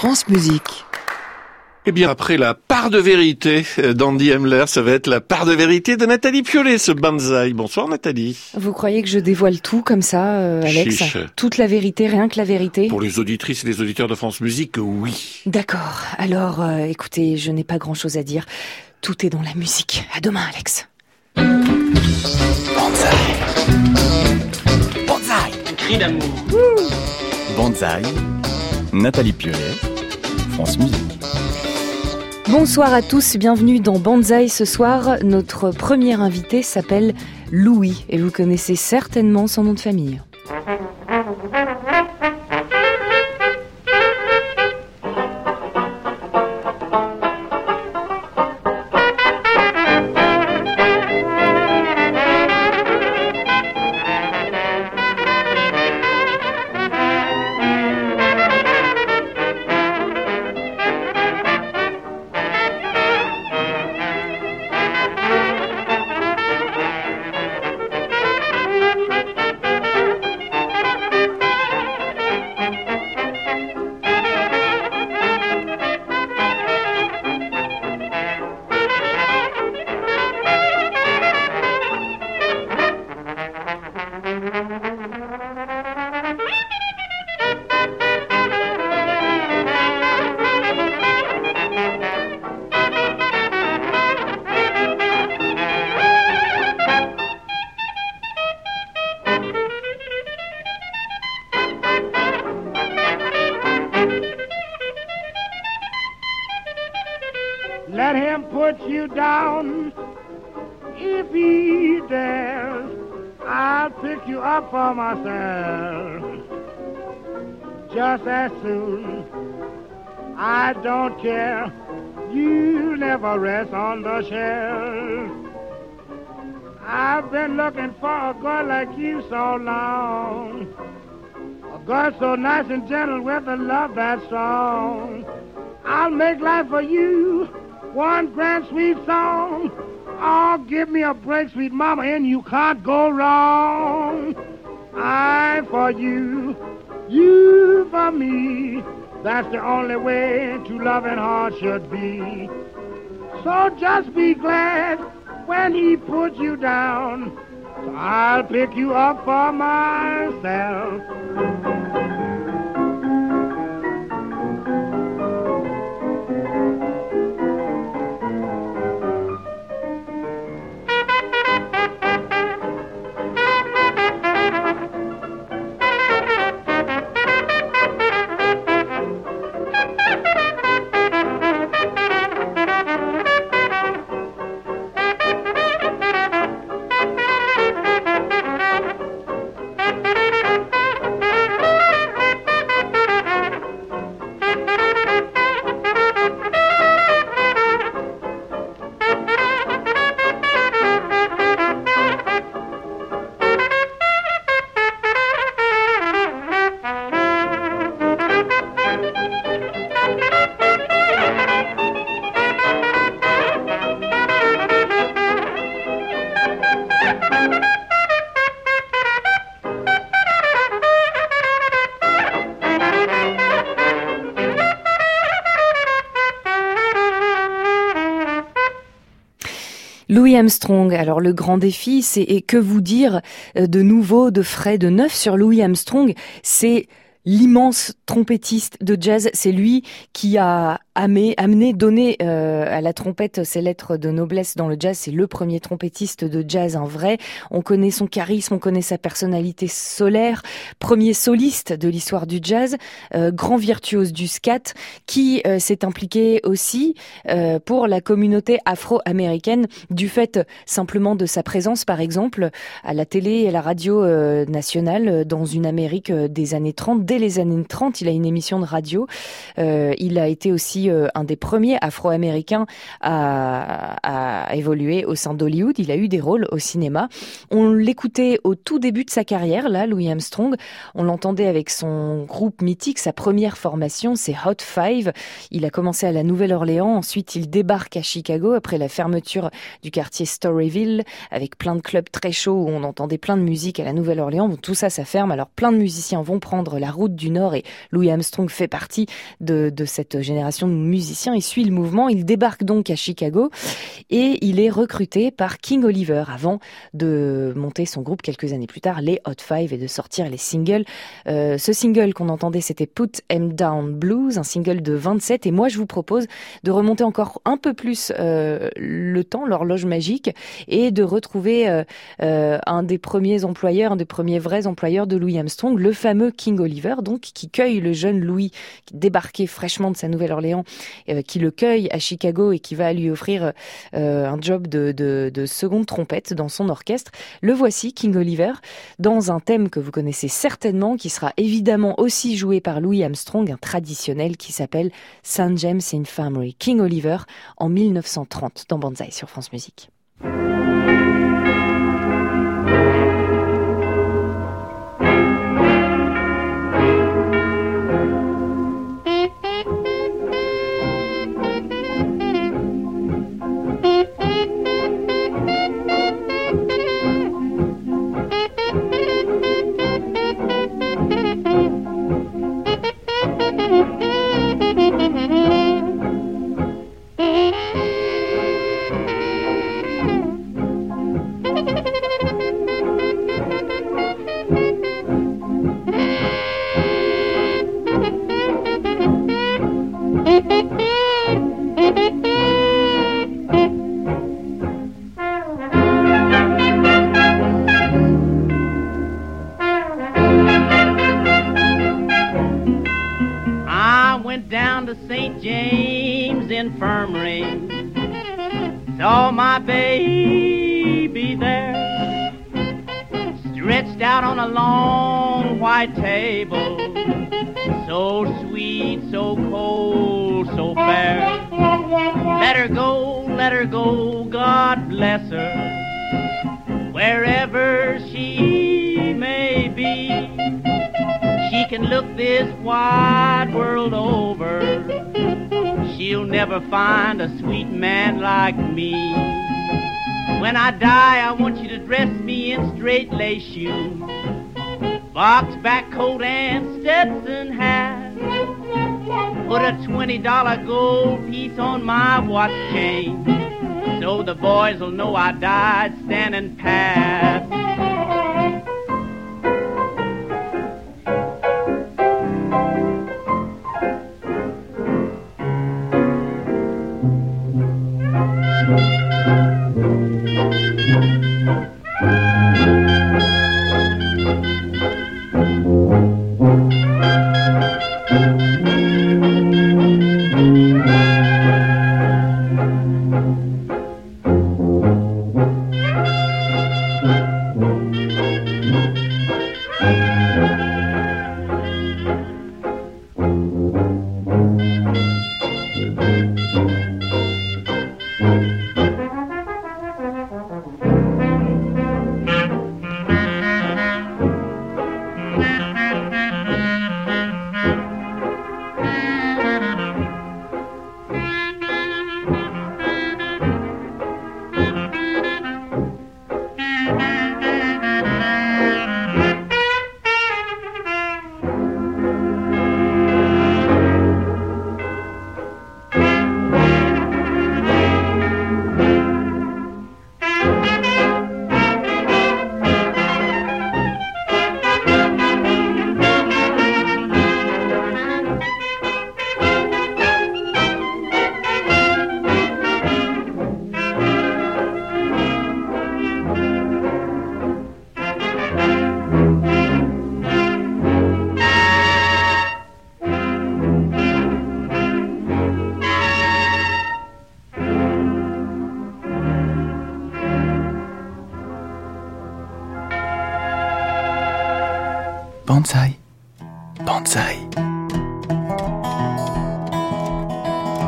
France Musique. Eh bien, après la part de vérité d'Andy Hemler, ça va être la part de vérité de Nathalie Piollet, ce Banzai. Bonsoir Nathalie. Vous croyez que je dévoile tout comme ça, Alex? Chiche. Toute la vérité, rien que la vérité? Pour les auditrices et les auditeurs de France Musique, oui. D'accord. Alors, écoutez, je n'ai pas grand-chose à dire. Tout est dans la musique. À demain, Alex. Banzai. Banzai. Cri d'amour. Banzai, Nathalie Piollet, France Musique. Bonsoir à tous, bienvenue dans Banzai. Ce soir, notre premier invité s'appelle Louis et vous connaissez certainement son nom de famille. Let him put you down if he dares. I'll pick you up for myself just as soon. I don't care. You never rest on the shelf. I've been looking for a girl like you so long. A girl so nice and gentle with a love that's strong. I'll make life for you one grand sweet song. Oh, give me a break, sweet mama, and you can't go wrong. I for you, you for me. That's the only way two loving hearts should be. So just be glad when he puts you down. So I'll pick you up for myself. Louis Armstrong, alors le grand défi, c'est et que vous dire de nouveau, de frais, de neuf sur Louis Armstrong, c'est l'immense trompettiste de jazz, c'est lui qui a donné à la trompette ses lettres de noblesse dans le jazz. C'est le premier trompettiste de jazz, un vrai. On connaît son charisme, on connaît sa personnalité solaire. Premier soliste de l'histoire du jazz, grand virtuose du scat, qui s'est impliqué aussi pour la communauté afro-américaine du fait simplement de sa présence, par exemple, à la télé et à la radio nationale dans une Amérique des années 30. Dès les années 30, il a une émission de radio. Il a été aussi aussi un des premiers Afro-Américains à évoluer au sein d'Hollywood. Il a eu des rôles au cinéma. On l'écoutait au tout début de sa carrière, là, Louis Armstrong. On l'entendait avec son groupe mythique, sa première formation, c'est Hot Five. Il a commencé à la Nouvelle-Orléans, ensuite il débarque à Chicago après la fermeture du quartier Storyville, avec plein de clubs très chauds où on entendait plein de musique à la Nouvelle-Orléans. Bon, tout ça, ça ferme. Alors plein de musiciens vont prendre la route du Nord et Louis Armstrong fait partie de cette génération de musiciens. Il suit le mouvement, il débarque donc à Chicago et il est recruté par King Oliver avant de monter son groupe quelques années plus tard, les Hot Five, et de sortir les singles. Ce single qu'on entendait, c'était Put 'Em Down Blues, un single de 27, et moi je vous propose de remonter encore un peu plus le temps, l'horloge magique, et de retrouver un des premiers employeurs, un des premiers vrais employeurs de Louis Armstrong, le fameux King Oliver, donc, qui cueille le jeune Louis, qui débarquait fraîchement de sa Nouvelle-Orléans, qui le cueille à Chicago et qui va lui offrir un job de seconde trompette dans son orchestre. Le voici, King Oliver, dans un thème que vous connaissez certainement, qui sera évidemment aussi joué par Louis Armstrong, un traditionnel qui s'appelle St. James Infirmary. King Oliver en 1930 dans Banzai sur France Musique. Infirmary, saw my baby there, stretched out on a long white table, so sweet, so cold, so fair. Let her go, God bless her, wherever she may be. She can look this wide world over, she'll never find a sweet man like me. When I die, I want you to dress me in straight lace shoes, box back coat and Stetson hat. Put a $20 gold piece on my watch chain, so the boys will know I died standing pat. Banzai, Banzai.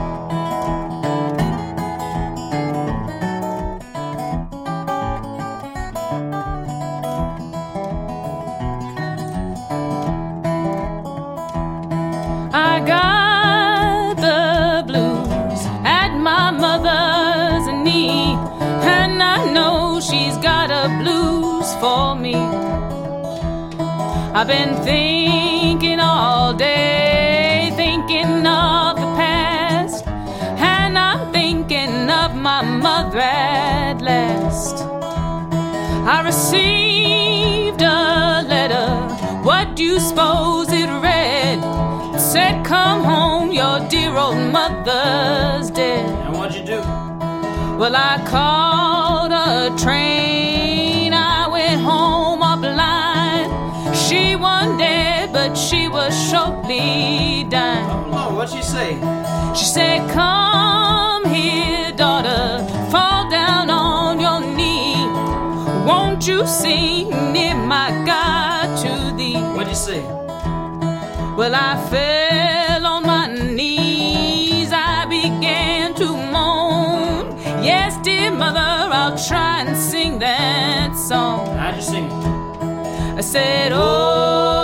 I got the blues at my mother's knee, and I know she's got a blues for me. I've been thinking all day, thinking of the past, and I'm thinking of my mother at last. I received a letter, what do you suppose it read? It said, come home, your dear old mother's dead. And what'd you do? Well, I caught a train, I went home up line. She wasn't dead, but she was shortly dying. Oh, Lord, what'd she say? She said, come here, daughter, fall down on your knee. Won't you sing near my God to thee? What'd you say? Well, I fell on my knees, I began to moan. Yes, dear mother, I'll try and sing that song. How'd you sing it? I said, oh,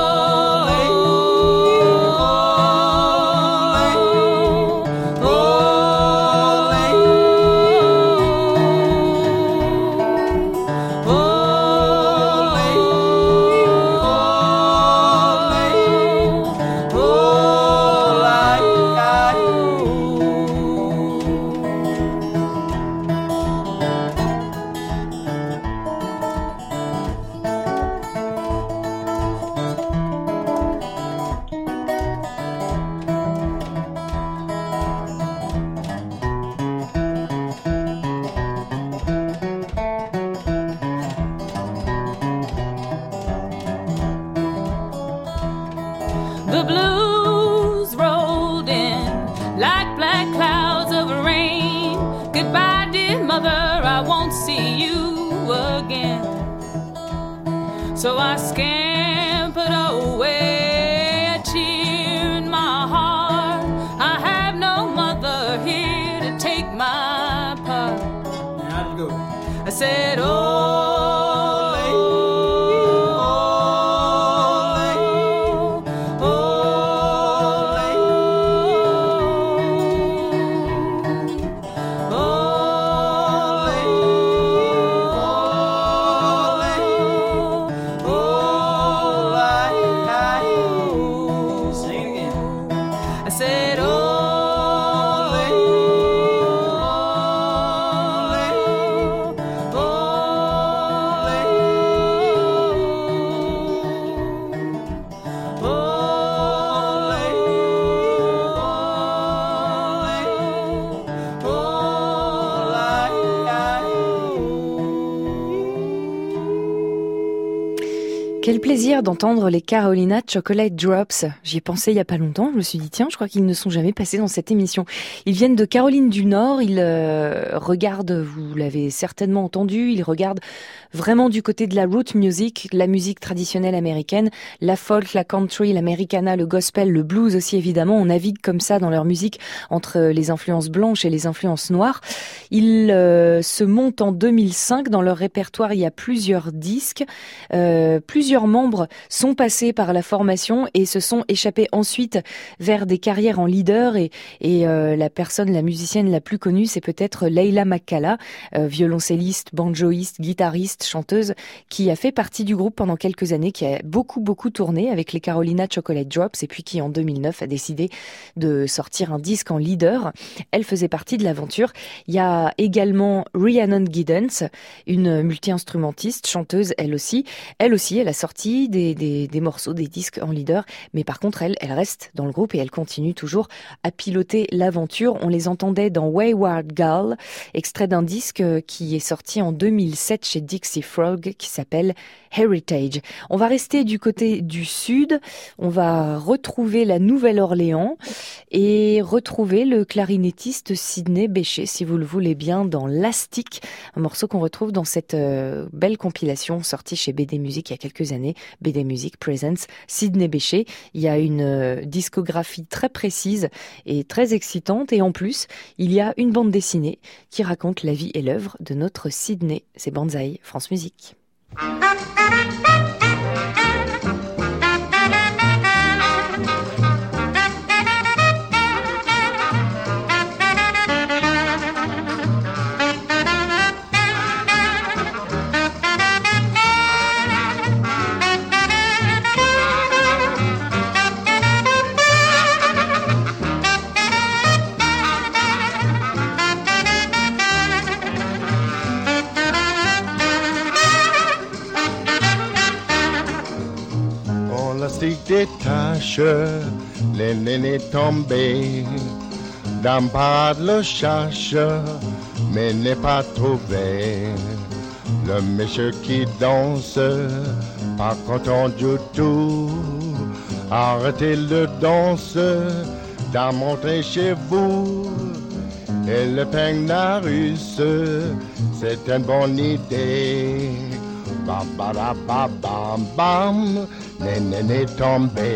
the blues rolled in like black clouds of rain. Goodbye, dear mother, I won't see you again. So I scampered away, a tear in my heart. I have no mother here to take my part. How'd it go? I said, oh, quel plaisir d'entendre les Carolina Chocolate Drops. J'y ai pensé il y a pas longtemps, je me suis dit tiens, je crois qu'ils ne sont jamais passés dans cette émission. Ils viennent de Caroline du Nord, ils regardent, vous l'avez certainement entendu, ils regardent vraiment du côté de la root music, la musique traditionnelle américaine, la folk, la country, l'americana, le gospel, le blues aussi évidemment. On navigue comme ça dans leur musique entre les influences blanches et les influences noires. Ils se montent en 2005, dans leur répertoire il y a plusieurs disques, plusieurs membres sont passés par la formation et se sont échappés ensuite vers des carrières en leader et la musicienne la plus connue, c'est peut-être Leila McCalla, violoncelliste, banjoïste, guitariste, chanteuse, qui a fait partie du groupe pendant quelques années, qui a beaucoup tourné avec les Carolina Chocolate Drops et puis qui en 2009 a décidé de sortir un disque en leader. Elle faisait partie de l'aventure. Il y a également Rhiannon Giddens, une multi-instrumentiste, chanteuse elle aussi. Elle a sorti des morceaux, des disques en leader, mais par contre elle reste dans le groupe et elle continue toujours à piloter l'aventure. On les entendait dans Wayward Gal, extrait d'un disque qui est sorti en 2007 chez Dixie Frog qui s'appelle Heritage. On va rester du côté du sud, on va retrouver la Nouvelle-Orléans et retrouver le clarinettiste Sidney Bechet, si vous le voulez bien, dans Lastic, un morceau qu'on retrouve dans cette belle compilation sortie chez BD Music il y a quelques années, BD Music Presents Sidney Bechet. Il y a une discographie très précise et très excitante et en plus, il y a une bande dessinée qui raconte la vie et l'œuvre de notre Sidney. C'est Banzai, France Musique. détache, l'aîné est tombé. Dans parade le cherche, mais n'est pas trouvé. Le monsieur qui danse, pas content du tout. Arrêtez le danse, d'en montrer chez vous. Et le Pengnarus, c'est une bonne idée. Bam, bam, bam, bam, bam, l'aîné est tombé.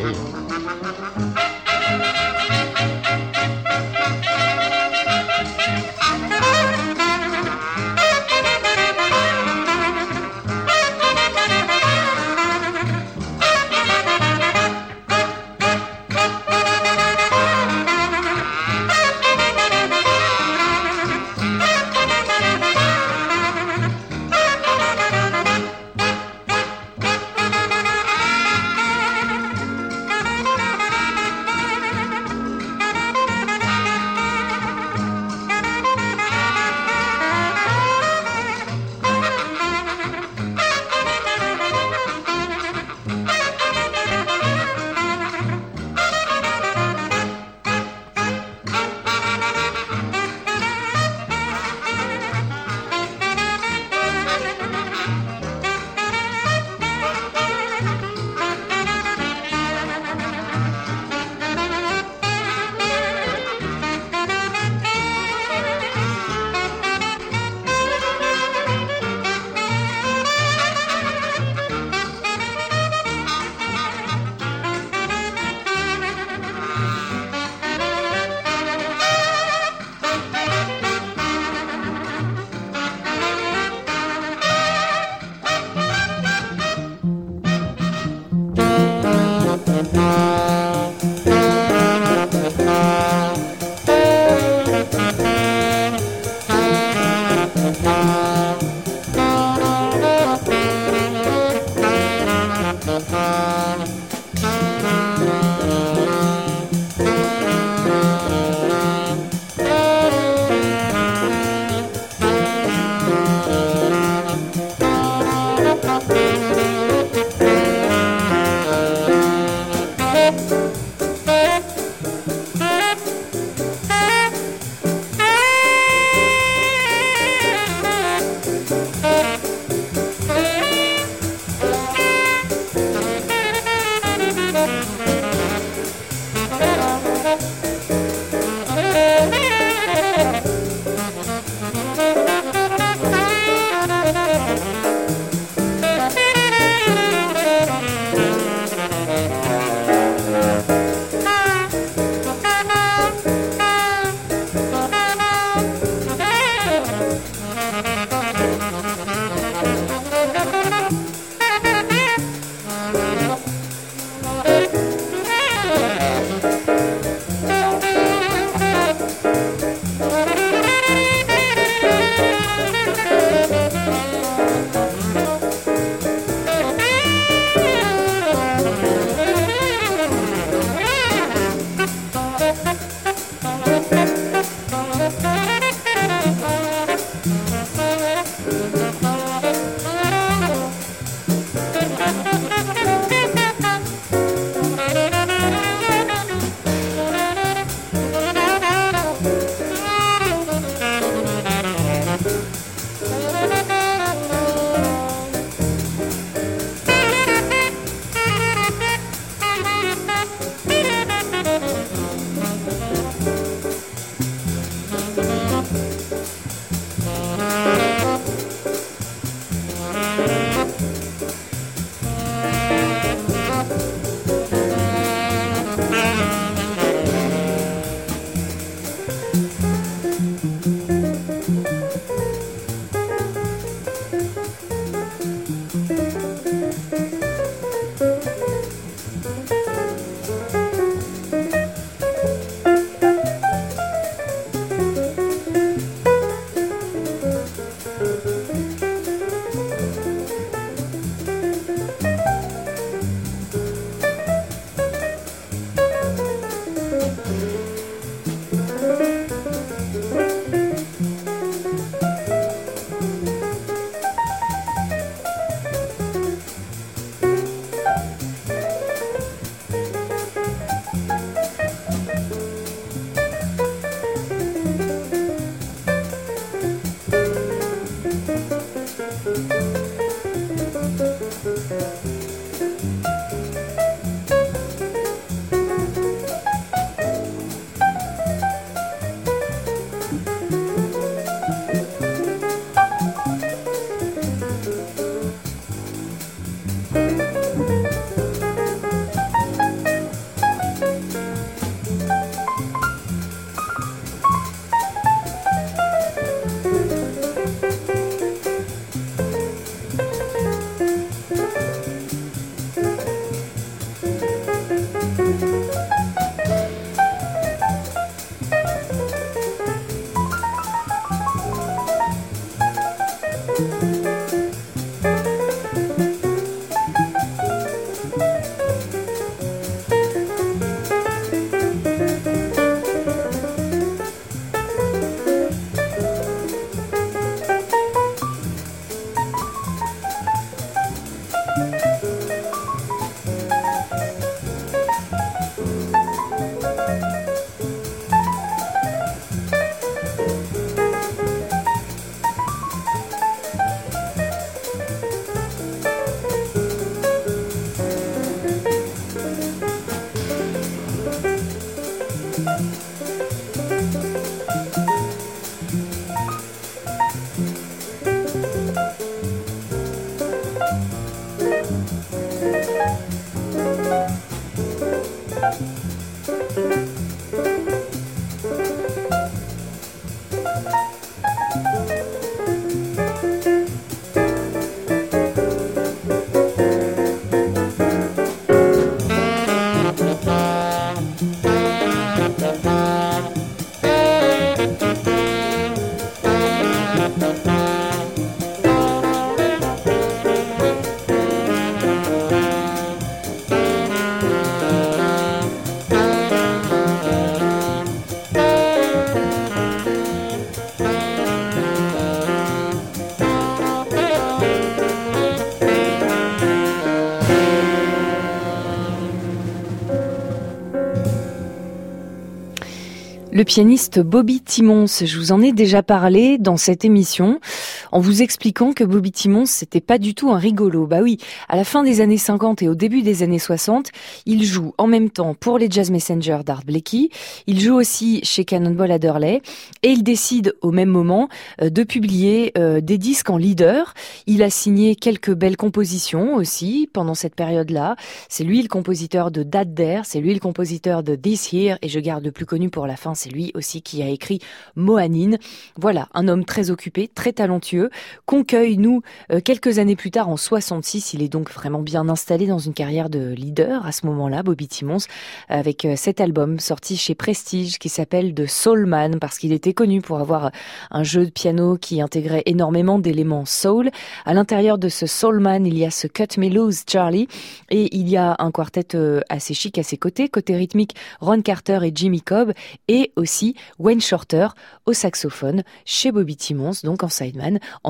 Le pianiste Bobby Timmons, je vous en ai déjà parlé dans cette émission en vous expliquant que Bobby Timmons c'était pas du tout un rigolo. Bah oui, à la fin des années 50 et au début des années 60, il joue en même temps pour les Jazz Messengers d'Art Blakey, il joue aussi chez Cannonball Adderley et il décide au même moment de publier des disques en leader. Il a signé quelques belles compositions aussi pendant cette période-là. C'est lui le compositeur de That There, c'est lui le compositeur de This Here et je garde le plus connu pour la fin, c'est lui aussi qui a écrit Mohanine. Voilà, un homme très occupé, très talentueux, qu'on cueille, nous, quelques années plus tard, en 66. Il est donc vraiment bien installé dans une carrière de leader à ce moment-là, Bobby Timmons, avec cet album sorti chez Prestige qui s'appelle The Soul Man, parce qu'il était connu pour avoir un jeu de piano qui intégrait énormément d'éléments soul. À l'intérieur de ce Soul Man, il y a ce Cut Me Loose Charlie, et il y a un quartet assez chic à ses côtés, côté rythmique, Ron Carter et Jimmy Cobb, et aussi Wayne Shorter au saxophone chez Bobby Timmons, donc en sideman, en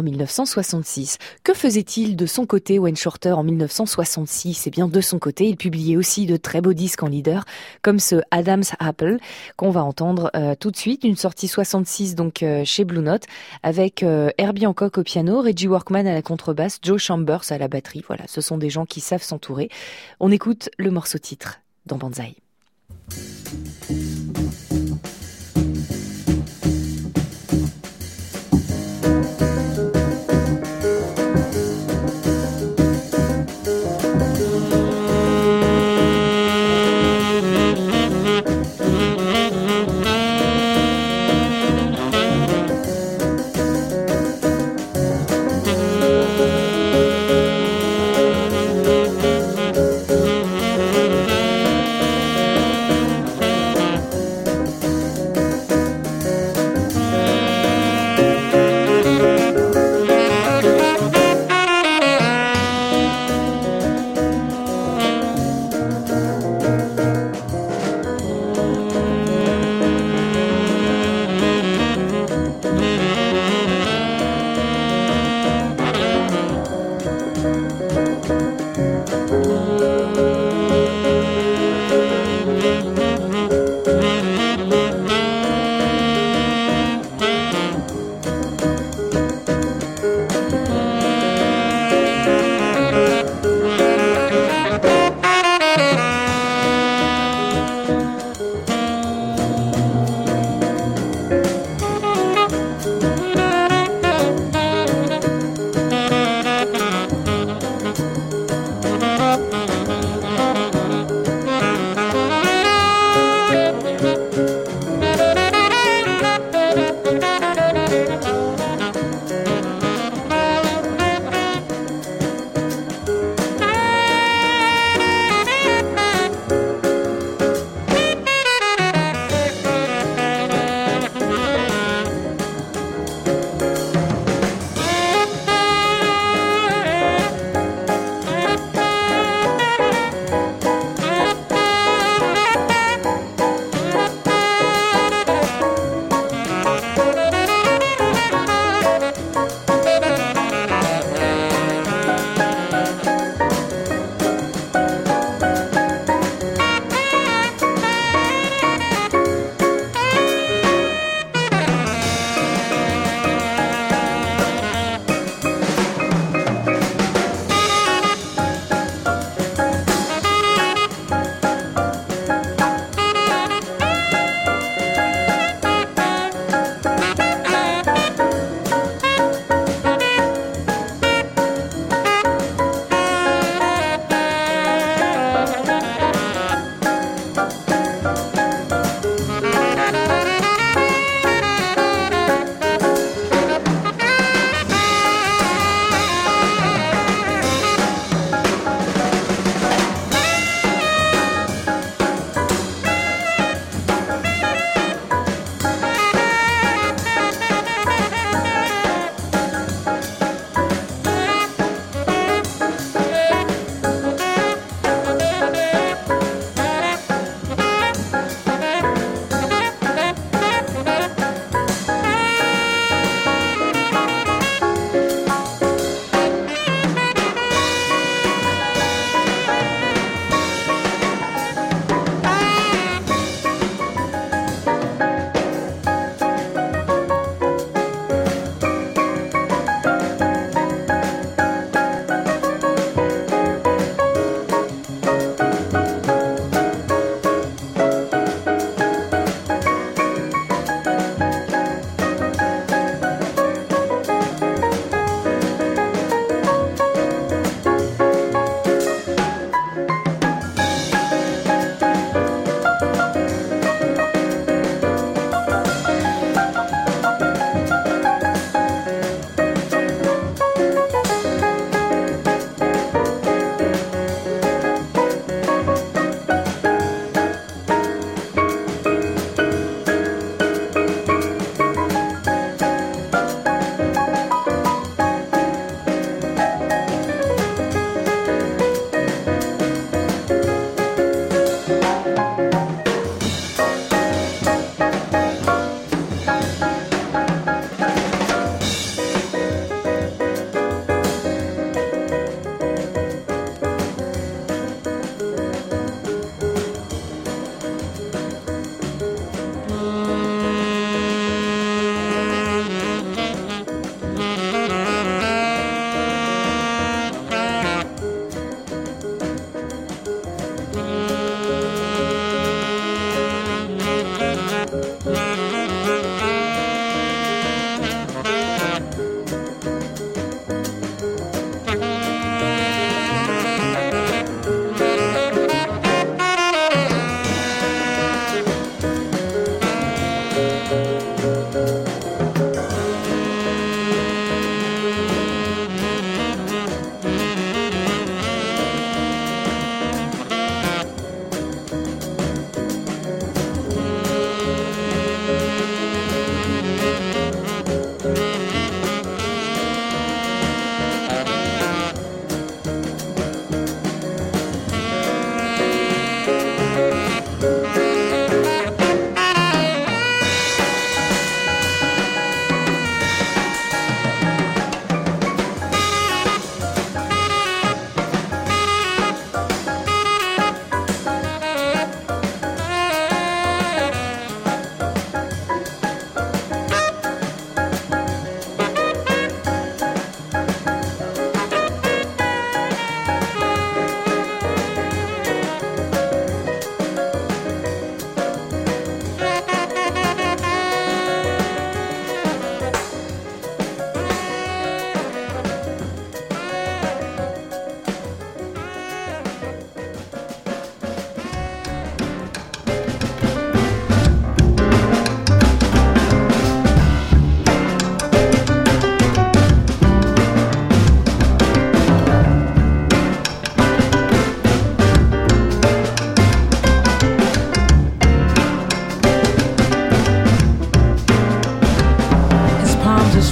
1966. Que faisait-il de son côté, Wayne Shorter, en 1966 ? Eh bien, de son côté, il publiait aussi de très beaux disques en leader, comme ce Adam's Apple, qu'on va entendre tout de suite, une sortie 66 donc chez Blue Note, avec Herbie Hancock au piano, Reggie Workman à la contrebasse, Joe Chambers à la batterie. Voilà, ce sont des gens qui savent s'entourer. On écoute le morceau titre dans Banzai.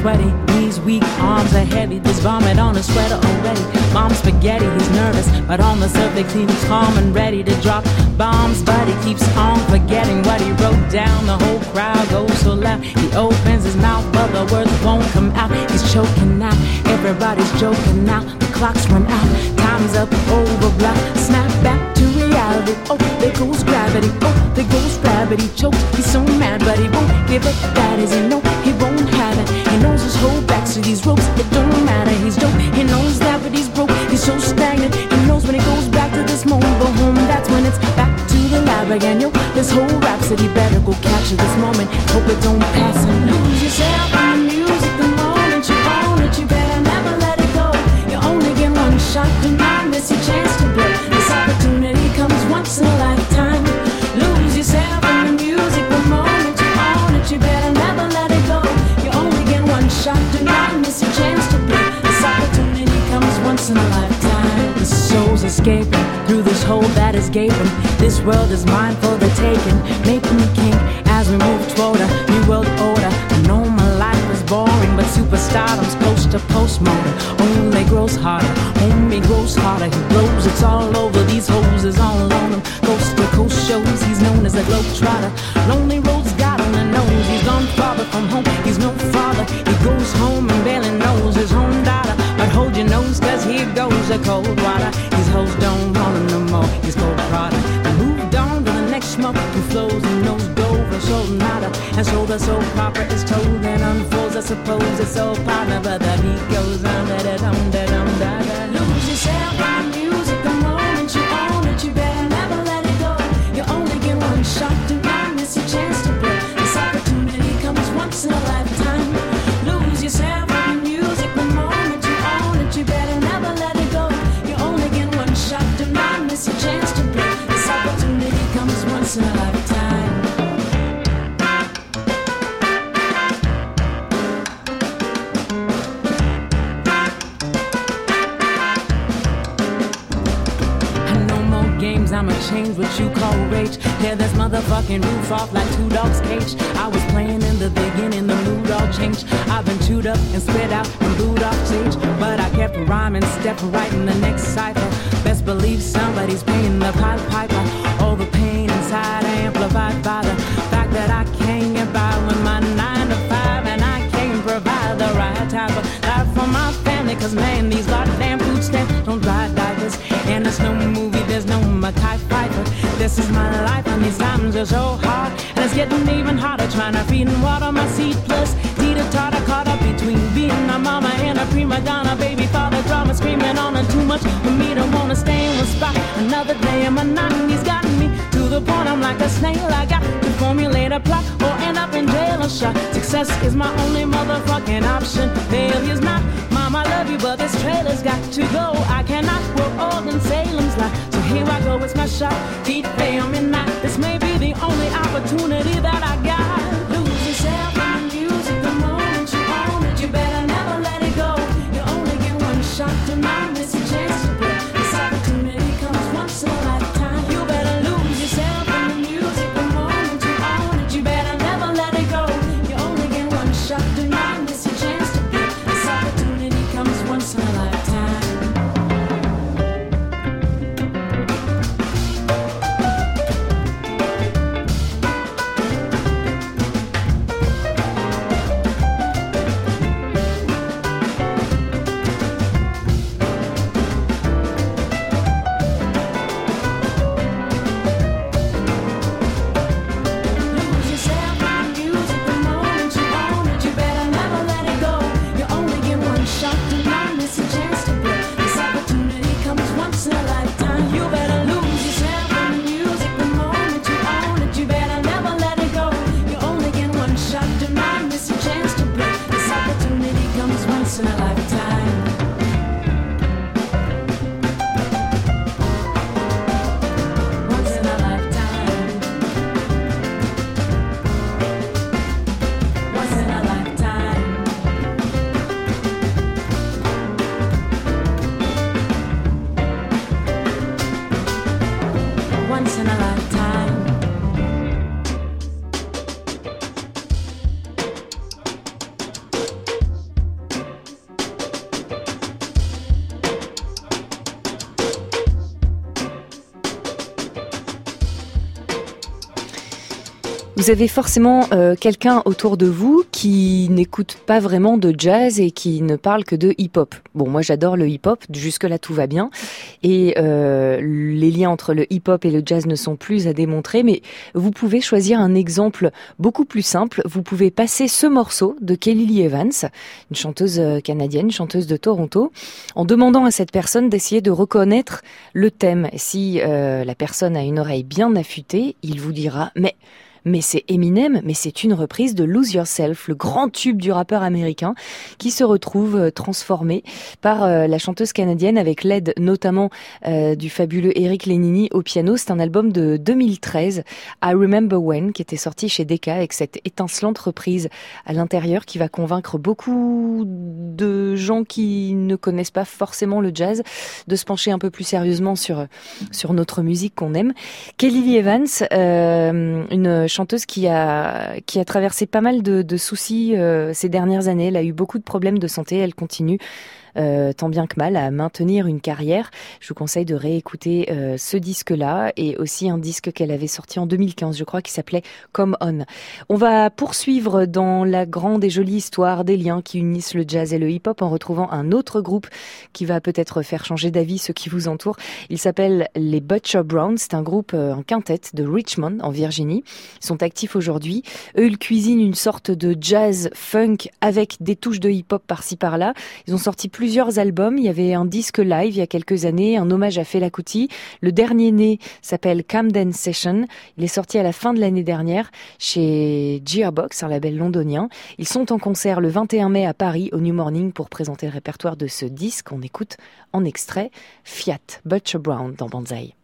sweaty, knees weak, arms are heavy. There's vomit on his sweater already. Mom's spaghetti, he's nervous, but on the surface he's calm and ready to drop bombs. But he keeps on forgetting what he wrote down. The whole crowd goes so loud. He opens his mouth, but the words won't come out. He's choking now. Everybody's joking now. The clock's run out. Time's up, over, blah. Snap back to reality. Oh, there goes gravity. Oh, there goes gravity. Choke. He's so mad, but he won't give up. That is, he know he won't have it. He knows his whole back to these ropes. It don't matter. He's dope. He knows that, but he's broke. He's so stagnant. He knows when he goes back to this mobile home. That's when it's back to the lab again. Yo, this whole rhapsody better go capture this moment. Hope it don't pass and lose yourself in the music. The moment you own it, you better never let it go. You only get one shot. Do not miss your chance to blow. This opportunity comes once in a lifetime. Lose yourself in the music. The moment you own it, you better never let it go. You only get one shot. Do not miss your chance to blow. This opportunity comes once in a lifetime. The soul's escaping through this hole that is gaping. This world is mine for the taking. Make me king as we move toward a new world order. I know my life is boring, but superstardom's close to postmortem. Only grows harder, only grows harder. He blows, it's all over. These hoes is all on him. Coast to coast shows, he's known as a globetrotter. Lonely roads got on the nose. He's gone farther from home. He's no father. He goes home and barely knows his own daughter. But hold your nose, cause here goes the cold water. These hoes don't want him no more. He's cold product. Moved on to the next smoke who flows and knows Dover, so nada. And so the soap opera is told and unfolds. I suppose it's so partner, but the beat goes on. Da-da-dum-da-dum-da-da. Lose yourself in the music. The moment you own it, you better never let it go. You only get one shot. Do not miss your chance to blow. This opportunity comes once in a lifetime. Lose yourself in the music. The moment you own it, you better never let it go. You only get one shot. Do not miss your chance to blow. This opportunity comes once in a lifetime. I'ma change what you call rage. Tear this motherfucking roof off like two dogs' cage. I was playing in the beginning, the mood all changed. I've been chewed up and spit out and booed off stage, but I kept rhyming, stepped right in the next cipher. Best believe somebody's paying the piper. All the pain inside amplified by the fact that I can't get by with my 9 to 5, and I can't provide the right type of life for my family. Cause man, these goddamn food stamps don't dry diapers, and there's no movie, there's no Mackay Pfeiffer. This is my life and these times are so hard, and it's getting even harder trying to feed and water my seed. Plus teeter-totter caught up between being a mama and a prima donna. Baby father drama screaming on and too much for me to wanna stay in one spot. Another day of monotony's gotten me to the point I'm like a snail. I got to formulate a plot or end up in jail or shot. Success is my only motherfucking option. Failure's not. Mom, I love you, but this trailer's got to go. I cannot grow old in Salem's lot. So here I go, it's my shot. Keep failing not. This may be the only opportunity that I got. Lose yourself in the music. The moment you own it, you better never let it go. You only get one shot. Do not miss a chance to play. This opportunity comes once in a lifetime. You better lose yourself in the music. The moment you own it, you better never let it go. You only get one shot. Do not miss a chance to play. This opportunity comes once in a lifetime. Vous avez forcément quelqu'un autour de vous qui n'écoute pas vraiment de jazz et qui ne parle que de hip-hop. Bon, moi j'adore le hip-hop, jusque-là tout va bien. Et les liens entre le hip-hop et le jazz ne sont plus à démontrer, mais vous pouvez choisir un exemple beaucoup plus simple. Vous pouvez passer ce morceau de Kelly Lee Evans, une chanteuse canadienne, une chanteuse de Toronto, en demandant à cette personne d'essayer de reconnaître le thème. Si la personne a une oreille bien affûtée, il vous dira « Mais c'est Eminem, mais c'est une reprise de Lose Yourself, le grand tube du rappeur américain qui se retrouve transformé par la chanteuse canadienne avec l'aide notamment du fabuleux Eric Lénini au piano. C'est un album de 2013, I Remember When, qui était sorti chez Decca avec cette étincelante reprise à l'intérieur qui va convaincre beaucoup de gens qui ne connaissent pas forcément le jazz de se pencher un peu plus sérieusement sur notre musique qu'on aime. Kelly Lee Evans, une chanteuse qui a traversé pas mal de soucis ces dernières années. Elle a eu beaucoup de problèmes de santé. Elle continue tant bien que mal à maintenir une carrière. Je vous conseille de réécouter ce disque-là et aussi un disque qu'elle avait sorti en 2015, je crois, qui s'appelait Come On. On va poursuivre dans la grande et jolie histoire des liens qui unissent le jazz et le hip-hop en retrouvant un autre groupe qui va peut-être faire changer d'avis ceux qui vous entourent. Il s'appelle les Butcher Browns. C'est un groupe en quintette de Richmond, en Virginie. Ils sont actifs aujourd'hui. Eux, ils cuisinent une sorte de jazz funk avec des touches de hip-hop par-ci par-là. Ils ont sorti plusieurs albums. Il y avait un disque live il y a quelques années, un hommage à Fela Kuti. Le dernier né s'appelle Camden Session. Il est sorti à la fin de l'année dernière chez Gearbox, un label londonien. Ils sont en concert le 21 mai à Paris au New Morning pour présenter le répertoire de ce disque. On écoute en extrait Fiat, Butcher Brown dans Banzai.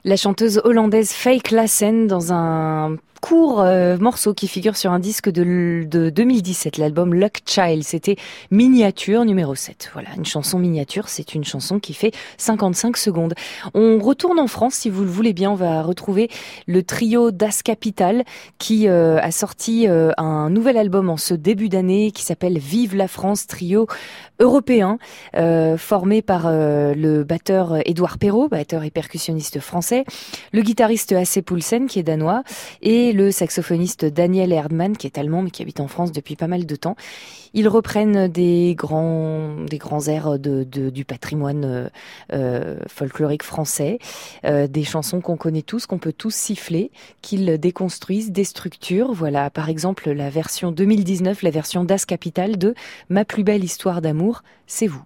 La chanteuse hollandaise Faye Klassen dans un court morceau qui figure sur un disque de 2017, l'album Luck Child. C'était Miniature numéro 7. Voilà, une chanson miniature, c'est une chanson qui fait 55 secondes. On retourne en France, si vous le voulez bien. On va retrouver le trio Das Kapital qui a sorti un nouvel album en ce début d'année qui s'appelle Vive la France, trio européen, formé par le batteur Édouard Perrault, batteur et percussionniste français, le guitariste Hasse Poulsen qui est danois et le saxophoniste Daniel Erdmann qui est allemand mais qui habite en France depuis pas mal de temps. Ils reprennent des grands airs du patrimoine folklorique français, des chansons qu'on connaît tous, qu'on peut tous siffler, qu'ils déconstruisent, déstructurent. Voilà, par exemple, la version 2019, la version Das Kapital de Ma plus belle histoire d'amour, c'est vous.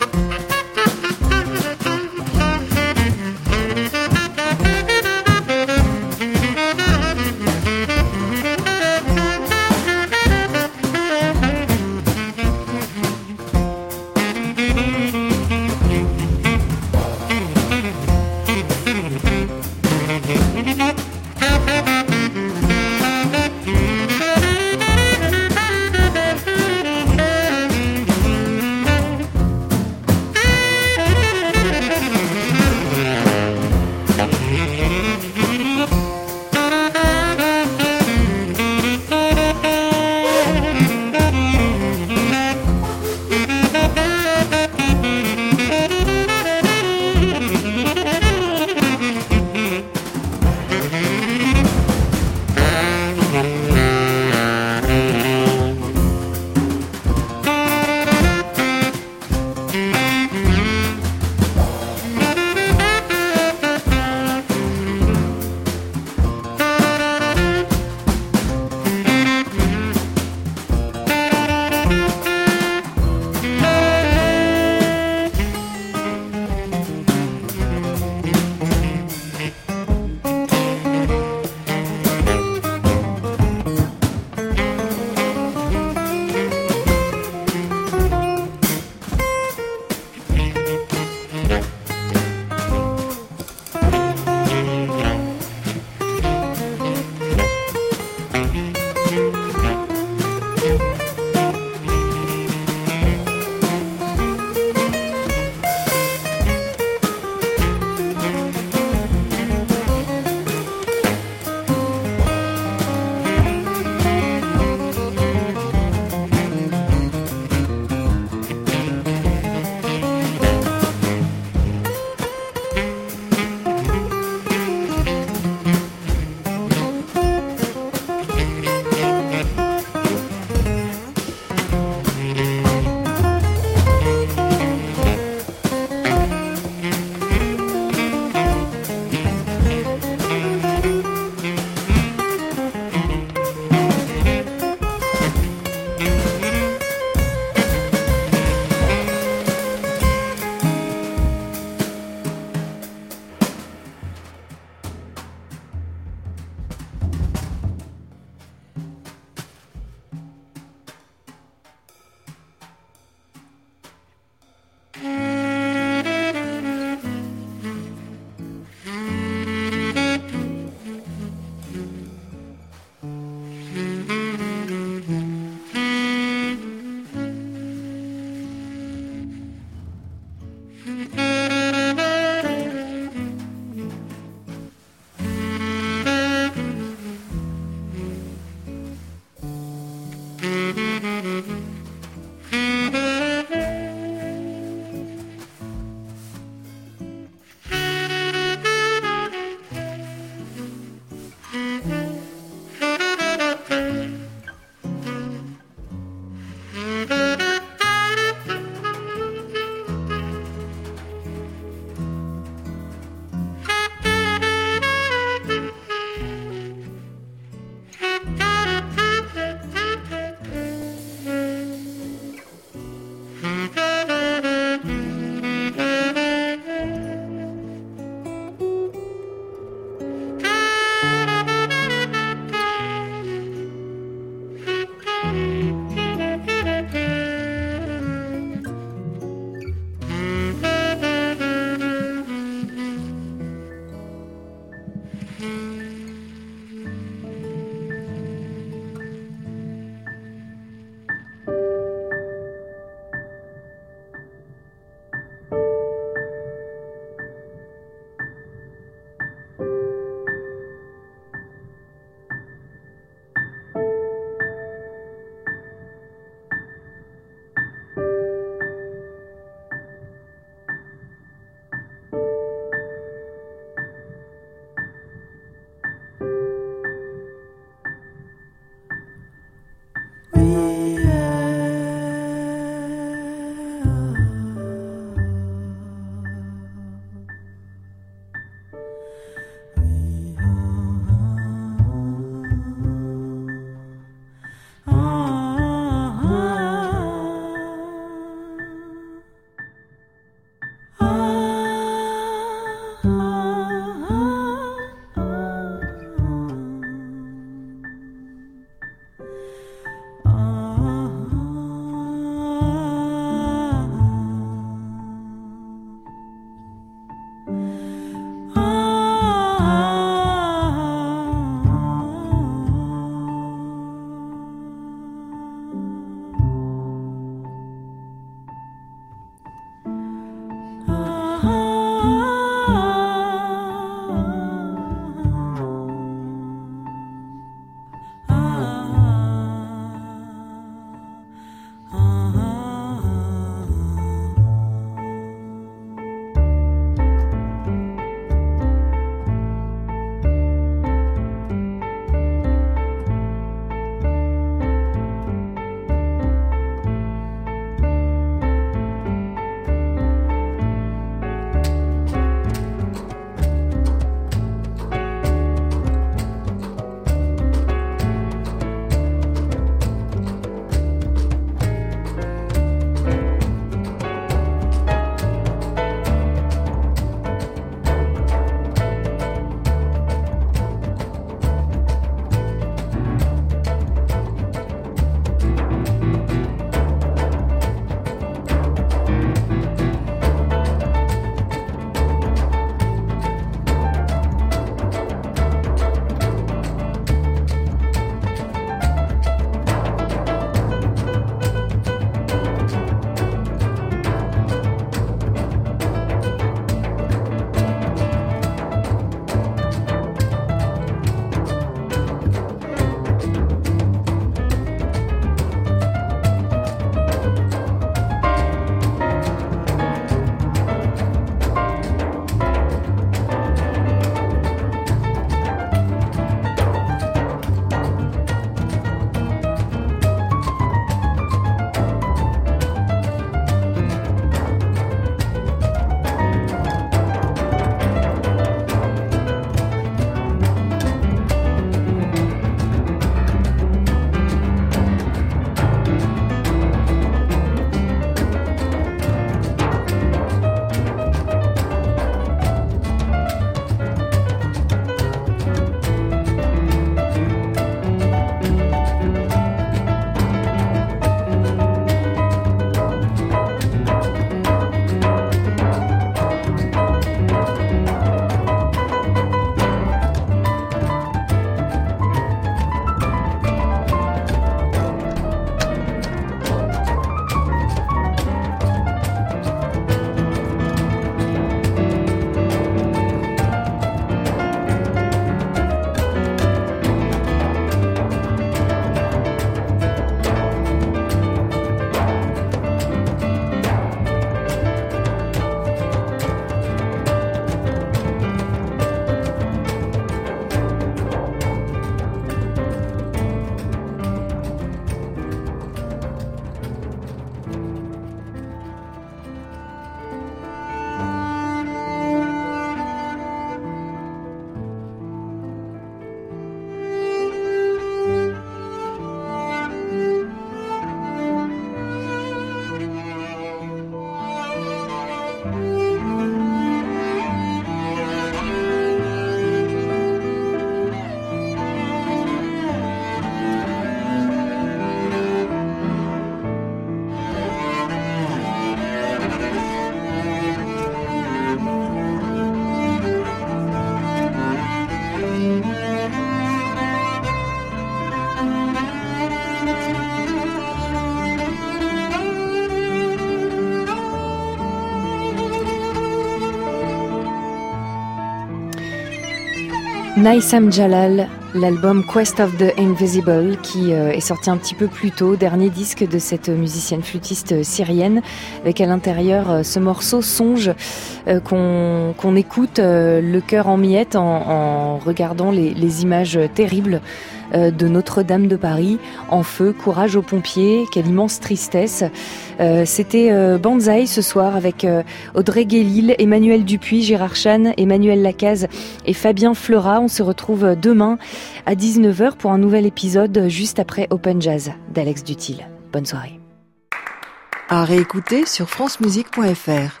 Naïsam Jalal, l'album Quest of the Invisible qui est sorti un petit peu plus tôt, dernier disque de cette musicienne flûtiste syrienne, avec à l'intérieur ce morceau Songe qu'on écoute le cœur en miettes en regardant les images terribles de Notre-Dame de Paris en feu. Courage aux pompiers, quelle immense tristesse. C'était Banzai ce soir avec Audrey Guélil, Emmanuel Dupuis, Gérard Chan, Emmanuel Lacaze et Fabien Fleurat. On se retrouve demain à 19h pour un nouvel épisode juste après Open Jazz d'Alex Dutil. Bonne soirée. À réécouter sur francemusique.fr.